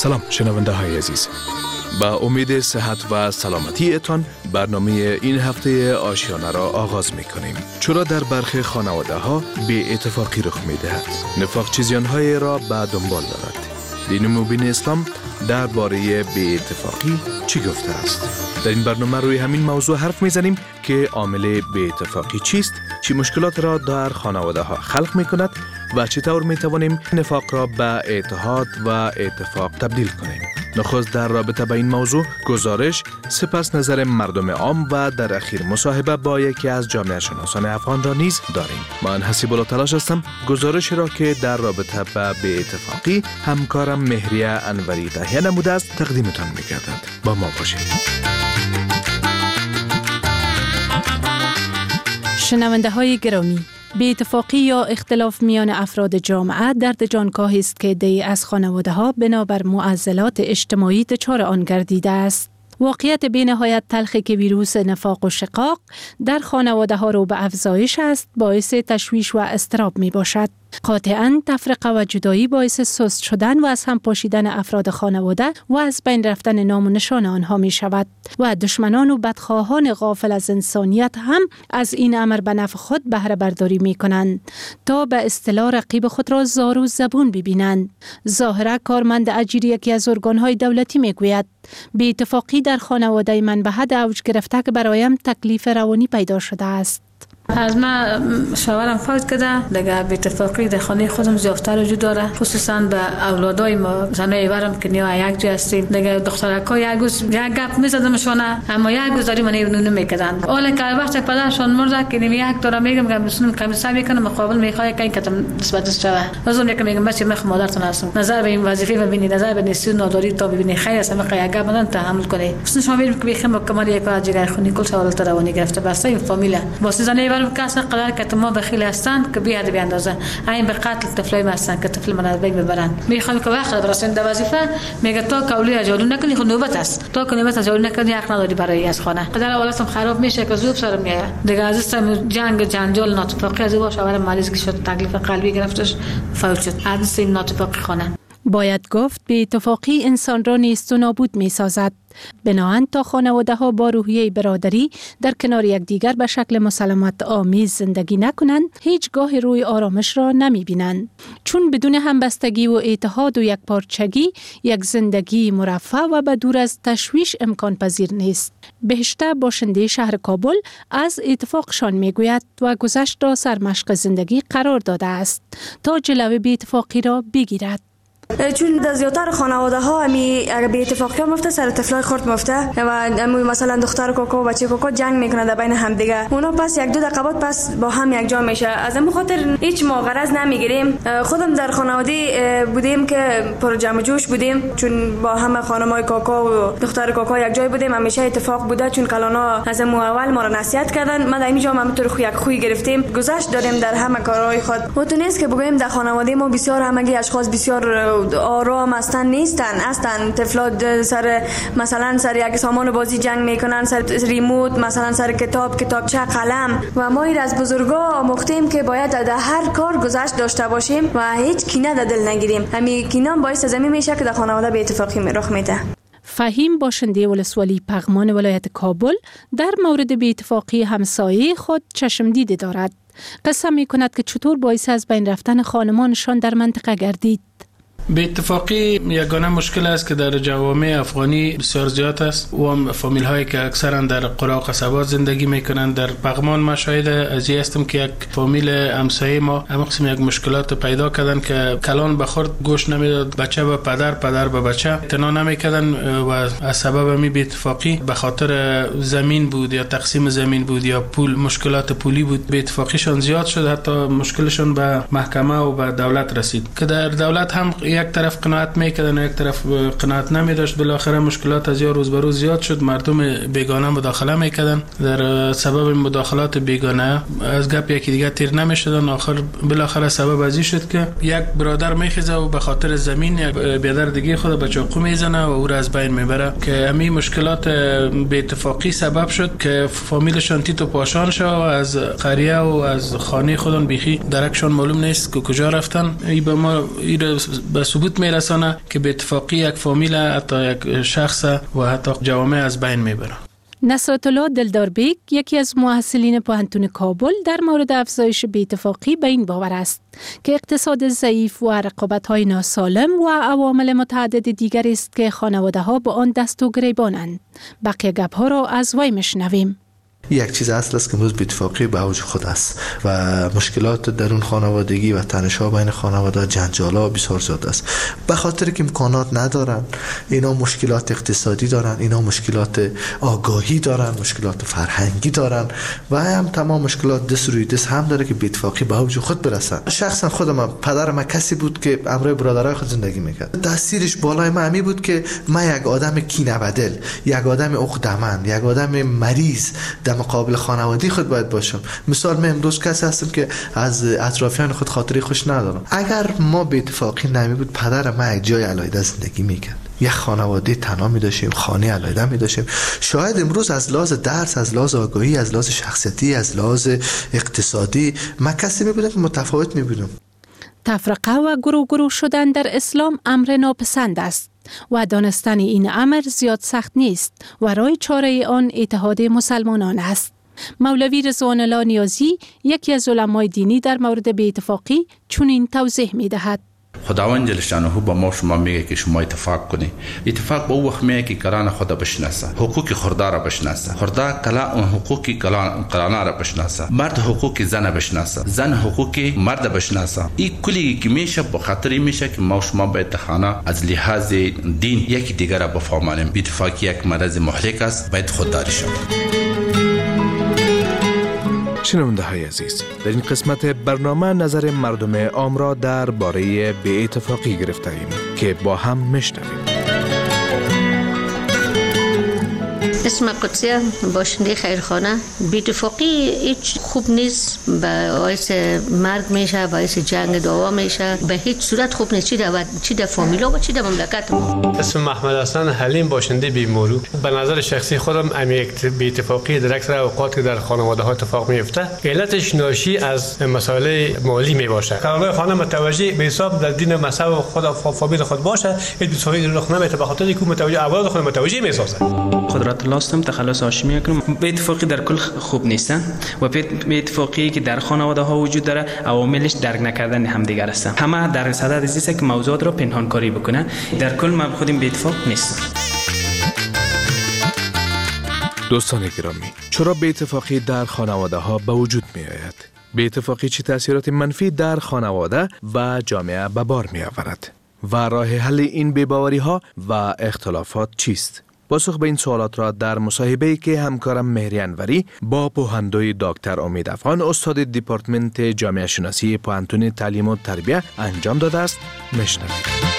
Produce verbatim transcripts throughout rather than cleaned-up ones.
سلام شنونده های عزیز، با امید صحت و سلامتی اتان برنامه این هفته آشیانه را آغاز می کنیم. چرا در برخی خانواده ها بی اتفاقی رخ می دهد؟ نفاق چه زیان‌هایی را به دنبال دارد؟ دین مبین اسلام درباره بی اتفاقی چی گفته است؟ در این برنامه روی همین موضوع حرف میزنیم که عامل بی اتفاقی چیست، چی مشکلات را در خانواده ها خلق می کند و چطور می توانیم نفاق را به اتحاد و اتفاق تبدیل کنیم. نخست در رابطه با این موضوع گزارش، سپس نظر مردم عام و در اخیر مصاحبه با یکی از جامعه شناسان افغان را نیز داریم. من حسیب الله تلاش هستم گزارش را که در رابطه با بی اتفاقی همکارم مهریه انوری تهیه نموده است تقدیمتان می‌گردد. با ما باشید. شنونده های گرامی، بی اتفاقی یا اختلاف میان افراد جامعه درد جانکاهی است که عده‌ای از خانواده ها بنابر معضلات اجتماعی دچار آن گردیده است. واقعیت بی نهایت تلخی که ویروس نفاق و شقاق در خانواده ها رو به افزایش است باعث تشویش و اضطراب می باشد. قاطعاً تفرقه و جدایی باعث سست شدن و از هم پاشیدن افراد خانواده و از بین رفتن نام و نشان آنها می شود و دشمنان و بدخواهان غافل از انسانیت هم از این امر به نفع خود بهره برداری می کنند تا به اصطلاح رقیب خود را زار و زبون ببینند. ظاهرا کارمند اجیر یکی از ارگانهای دولتی می گوید بی اتفاقی در خانواده من به حد اوج گرفته که برایم تکلیف روانی پیدا شده است. از ما شوهرم فوت کرده، دیگه بی اتفاقی در خانه خودم زیافته وجود داره، خصوصا به اولادای ما زنای ورم که نیا یک جا هستیم. دیگه دخترکا یک روز یک گپ میزدمشونه، اما یک روز داری من اینو نمیکردن. حالا که وقت پدرشون مرده که نمی یک دورا میگم که مسلم کمیسا میکنه مقابل میخواد که این کتم نسبت شوه. لازم میگم میگم بچه من مادرتون هستم. نظر به این وظیفه ببینید، نظر به نسیون نداری تا ببینید خیر است ما یک گپ بدن تحمل کنی. خصوصا شما میبینید که بخیر مکمل یک از جگر خونی کل سوالات روانی گرفته بس این فامیل واسه زنای ورم کس قرار که ما بخیل هستند که بیاد بیاندازه این به قتل طفلای ما هستند که طفل من از بین ببرن. میخوام که وقت برسن در وظیفه میگه تا کولی اجازه نکنی خود نوبت است، تا که نوبت اجازه نکنی حق نداری برای از خانه. قدر اولاتم خراب میشه که زوب سرم میاد. دیگه عزیزم جنگ جنجال ناتفاقی از باشه شوهر مریض که شد تکلیف قلبی گرفتش فوت شد. عزیز این ناتفاقی خانه. باید گفت بی اتفاقی انسان را نیست و نابود می سازد. بناهن تا خانواده ها با روحیه برادری در کنار یکدیگر به شکل مسالمت آمیز زندگی نکنند، هیچگاه روی آرامش را نمی بینند. چون بدون همبستگی و اتحاد و یکپارچگی یک زندگی مرفه و به دور از تشویش امکان پذیر نیست. بهشته باشنده شهر کابل از اتفاقشان می گوید و گذشت را سرمشق زندگی قرار داده است تا جلوه بی اتفاقی را بگیرد. چون در زیادتر خانواده ها امی اگر به اتفاقی ها مفته سر طفلای خرد مفته و امی مثلا دختر کوکو و بچه کوکو جنگ میکنه در بین هم دیگه، اونا پس یک دو دقیقه بعد پس با هم یک جا میشه. از این خاطر هیچ ما غرض نمیگیریم. خودم در خانواده بودیم که پر جمع جوش بودیم، چون با همه خانمای کوکو و دختر کوکو یک جای بودیم، همیشه اتفاق بوده. چون کلانا از اول ما را نصیحت کردن، ما در اینجا هم طور خو یک خوی گرفتیم، گذشت داریم در همه کارهای خود. و تو نیست که بگویم در خانواده ما بسیار همگی اشخاص بسیار آرام هستن، نیستن هستن. طفلا سر مثلا سر یک سامان بازی جنگ میکنن، سر ریموت مثلا، سر کتاب، کتابچه، قلم. و ما این از بزرگا آموختیم که باید در هر کار گذشت داشته باشیم و هیچ کینه در دل نگیریم. همین کینه باعث زمین میشه که در خانواده بی اتفاقی رخ میده. فهیم باشنده ولسوالی پغمان ولایت کابل در مورد بی اتفاقی همسایه خود چشمدید دارد. قصه می کند که چطور باعث از بین رفتن خانمانشان در منطقه گردید. به اتفاقی یگانه مشکل است که در جوامع افغانی بسیار زیاد است و هم فامیل هایی که اکثرا در قرا و قصبات زندگی میکنند. در پغمان ما شاهد از این هستم که یک فامیل همسایه ما هم قسم یک مشکلات پیدا کردن که کلان به خورد گوش نمیداد، بچه به پدر، پدر به بچه اعتنا نمیکردن و از سبب می به اتفاقی به خاطر زمین بود یا تقسیم زمین بود یا پول، مشکلات پولی بود، به اتفاقیشان زیاد شد، حتی مشکلشون به محکمه و به دولت رسید که در دولت هم یک طرف قناعت میکردن و یک طرف قناعت نمیداشت. بالاخره مشکلات از یا روز به روز زیاد شد، مردم بیگانه مداخله میکردن، در سبب مداخلات بیگانه از گپ یکی دیگه تیر نمیشدن. آخر بالاخره سبب از این شد که یک برادر میخیزه و به خاطر زمین یک برادر دیگه خود به چاقو میزنه و او را از بین میبره که همین مشکلات به اتفاقی سبب شد که فامیلشان تیت و پاشان شد و از قریه و از خانه خودن بیخی درکشان معلوم نیست که کجا رفتن. ای به ما ای به ثبوت میرسانه که به اتفاقی یک فامیل، حتی یک شخص و حتی جوامع از بین میبره. نصرت الله دلداربیگ، یکی از محصلین پوهنتون کابل، در مورد افزایش بی‌اتفاقی به این باور است که اقتصاد ضعیف و رقابت‌های ناسالم و عوامل متعدد دیگری است که خانواده‌ها با آن دست و گریبانند. بقیه گپ‌ها را از وی میشنویم. یک چیز اصل است که امروز بی‌اتفاقی به اوج خود است و مشکلات درون خانوادگی و تنش‌ها بین خانواده، جنجال‌ها بسیار زیاد است. به خاطر که امکانات ندارن، اینا مشکلات اقتصادی دارن، اینا مشکلات آگاهی دارن، مشکلات فرهنگی دارن و هم تمام مشکلات دست روی دست هم داره که بی‌اتفاقی به اوج خود برسن. شخصا خودم، پدرم کسی بود که امروی برادرای خود زندگی میکرد. تاثیرش بالای من می بود که من یک آدم کینه‌بدل، یک آدم عقده‌مند، یک آدم مریض در مقابل خانواده خود باید باشم. مثال من امروز کسی هستم که از اطرافیان خود خاطری خوش ندارم. اگر ما به اتفاقی نمی بود، پدر من یک جای علیحده زندگی میکرد، یک خانواده تنها می داشتیم، خانه علیحده می داشتیم. شاید امروز از لحاظ درس، از لحاظ آگاهی، از لحاظ شخصیتی، از لحاظ اقتصادی من کسی می بودم که متفاوت می بودم. تفرقه و گروه گروه شدن در اسلام امر ناپسند است و دانستن این امر زیاد سخت نیست و راه چاره آن اتحاد مسلمانان است. مولوی رضوان الله نیازی، یکی از علمای دینی، در مورد بی‌اتفاقی چنین توضیح می دهد. خداوند جل شانه با ما شما میگه که شما اتفاق کنی. اتفاق به وقت میگه که کلان خدا بشناسه، حقوق خردار را بشناسه، خردار کلا حقوق کلان کلان را بشناسه، مرد حقوق زن بشناسه، زن حقوق مرد بشناسه. این کلی که میشه به خاطر میشه که ما شما به اتخانه از لحاظ دین یکی دیگر را بفهمانیم. اتفاقی یک مرض مهلک است، باید خودداری شود. شنونده های عزیز، در این قسمت برنامه نظر مردم عام را در باره بی‌اتفاقی گرفته ایم که با هم میشنویم. اسم قدسیه، باشنده خیرخانه. بی‌اتفاقی هیچ خوب نیست، باعث مرگ میشه، باعث جنگ دعوا میشه، به هیچ صورت خوب نیست، چی در چی در فامیلا و چی در مملکت ما. اسم محمد حسن حلیم، باشنده بیمورو. به نظر شخصی خودم امی بی‌اتفاقی در اکثر اوقات که در خانواده ها اتفاق میفته، علتش ناشی از مسائل مالی می باشه. کارهای خانه متوجه به حساب در دین مذهب خود و فامیل خود باشه، هیچ بی‌اتفاقی رخ نمیده، به خاطر اینکه متوجه اولاد خود متوجه میسازه. قدرت لاستم تخلص هاشمی کنم. به اتفاقی در کل خوب نیستن و به اتفاقی که در خانواده ها وجود داره، عواملش درک نکردن همدیگر هستن. همه در صدد است که موضوعات را پنهان کاری بکنه. در کل من خودم به اتفاق نیستم. دوستان گرامی، چرا بی‌اتفاقی در خانواده ها به وجود می آید؟ بی‌اتفاقی چه تاثیرات منفی در خانواده و جامعه به بار می آورد؟ و راه حل این بی‌باوری ها و اختلافات چیست؟ پاسخ به این سوالات را در مصاحبه‌ای که همکارم مهری انوری با پوهندوی دکتر امید افغان، استاد دپارتمنت جامعه شناسی پوهنتون تعلیم و تربیت انجام داده است میشنوید.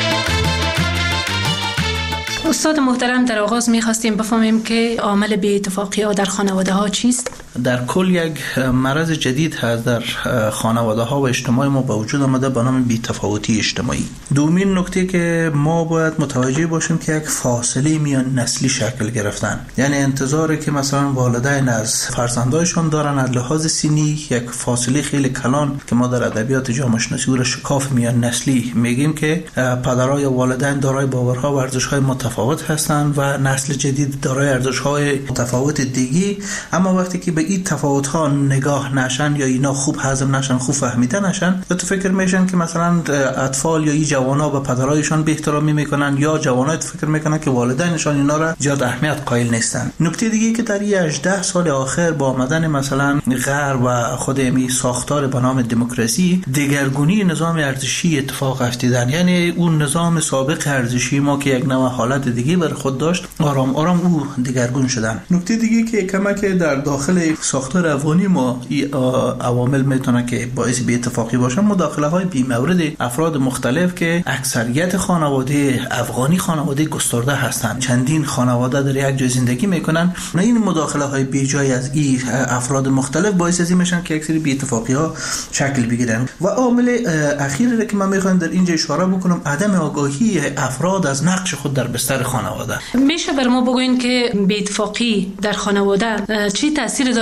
استاد محترم، در آغاز می‌خواستیم بفهمیم که عامل بی‌اتفاقی‌ها در خانواده ها چیست؟ در کل یک مرض جدید هست در خانواده ها و اجتماع ما به وجود آمده به نام بی‌تفاوتی اجتماعی. دومین نکته که ما باید متوجه باشیم که یک فاصله میان نسلی شکل گرفتن، یعنی انتظاری که مثلا والدین از فرزندایشان دارن از لحاظ سنی، یک فاصله خیلی کلان که ما در ادبیات جامعه شناسی او را شکاف میان نسلی میگیم که پدرای یا والدین دارای باورها و ارزش‌های متفاوت هستند و نسل جدید دارای ارزش‌های متفاوت دیگه. اما وقتی که به این تفاوت‌ها نگاه نشن یا اینا خوب هضم نشن، خوب فهمیده نشن، تو فکر میشن که مثلا اطفال یا این جوانا به پدرایشان بی احترامی میکنن یا جوانا فکر میکنن که والدینشان اینا را زیاد اهمیت قائل نیستن. نکته دیگه که در این هجده سال آخر با آمدن مثلا غرب و خود امی ساختار به نام دموکراسی، دگرگونی نظام ارزشی اتفاق افتادن، یعنی اون نظام سابق ارزشی ما که یک نوع حالت دیگه بر خود داشت، آرام آرام او دگرگون شدن. نکته دیگه که کمک در داخل ساختار افغانی ما این عوامل میتونه که باعث بی‌اتفاقی باشه، مداخله های بی‌مورد افراد مختلف که اکثریت خانواده افغانی خانواده گسترده هستند، چندین خانواده در یک جای زندگی میکنن. این مداخله های بی‌جای از این افراد مختلف باعث از این میشن که اکثر بی‌اتفاقی ها شکل بگیرن. و عامل اخیری که من میخوام در اینجا اشاره بکنم، عدم آگاهی افراد از نقش خود در بستر خانواده. میشه بر ما بگوین که بی‌اتفاقی در خانواده چی تاثیر داره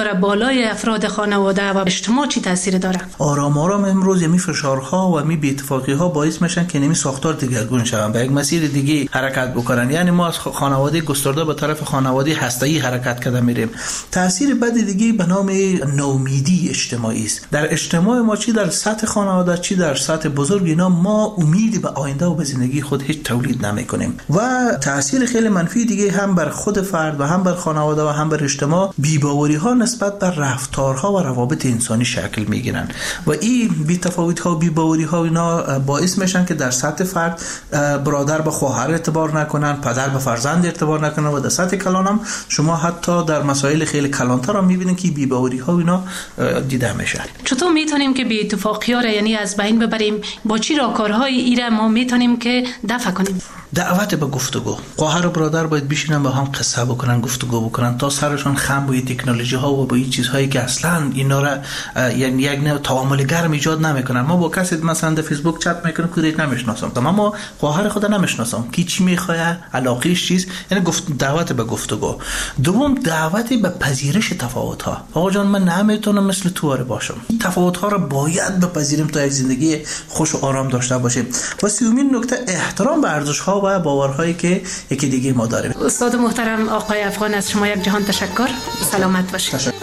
فشار بالای افراد خانواده و اجتماع چی تاثیر داره؟ آرام آرام امروز یمی فشارها و می بی‌اتفاقی ها باعث میشن که نمی ساختار دگرگون شون، به یک مسیر دیگه حرکت بکنن. یعنی ما از خانواده گسترده به طرف خانواده هسته‌ای حرکت کرده میریم. تاثیر بد دیگه به نام نومیدی اجتماعی است. در اجتماع ما، چی در سطح خانواده چی در سطح بزرگ، اینا ما امیدی به آینده و به زندگی خود هیچ تولید نمیکنیم. و تاثیر خیلی منفی دیگه هم بر خود فرد و هم بر خانواده و هم بر اجتماع، بی‌باوری ها نسبت بر رفتارها و روابط انسانی شکل میگیرن و این بی‌تفاوتی ها و بی‌باوری ها اینا باعث میشن که در سطح فرد برادر به خواهر اعتبار نکنن، پدر به فرزند اعتبار نکنن و در سطح کلان هم شما حتی در مسائل خیلی کلانتر هم میبینید که بی‌باوری ها اینا دیده میشه. چطور میتونیم که بی‌اتفاقی ها را یعنی از بین ببریم؟ با چی راهکارهای ایره ما میتونیم که دفع کنیم؟ دعوت به گفتگو. خواهر و برادر باید بشینن با هم قصه بکنن، گفتگو بکنن تا سرشون خم با تکنولوژی ها و با این چیزهایی که اصلا اینا را یعنی یک نوع تعامل گرم ایجاد نمیکنن. ما با کسی مثلا در فیسبوک چت میکنیم که ریت نمیشناسم، اما ما خواهر خود نمیشناسم کی چی میخواد، علاقهش چیز، یعنی گفت دعوت به گفتگو. دوم دعوت به پذیرش تفاوت ها. آقا جان من نمیتونم مثل تو آره باشم، این تفاوت ها را باید بپذیریم تا یک زندگی خوش و آرام داشته باشیم. و سومین نکته احترام به ارزش ها و باورهایی که یکی دیگه ما داریم. استاد محترم آقای افغان، از شما یک جهان تشکر. سلامت باشید. تشکر.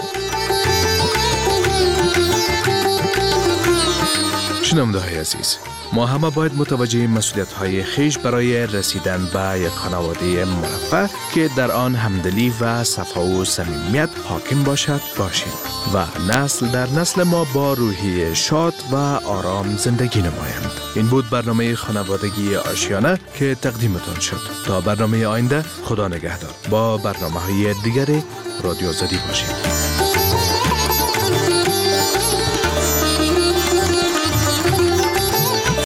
شنونده‌های عزیز، ما همه باید متوجه مسئولیت‌های خویش برای رسیدن به یک خانواده مرفه که در آن همدلی و صفا و صمیمیت حاکم باشد باشیم و نسل در نسل ما با روحیه شاد و آرام زندگی نمایند. این بود برنامه خانوادگی آشیانه که تقدیمتان شد. تا برنامه آینده، خدا نگهدار. با برنامه‌های دیگر رادیو آزادی باشید.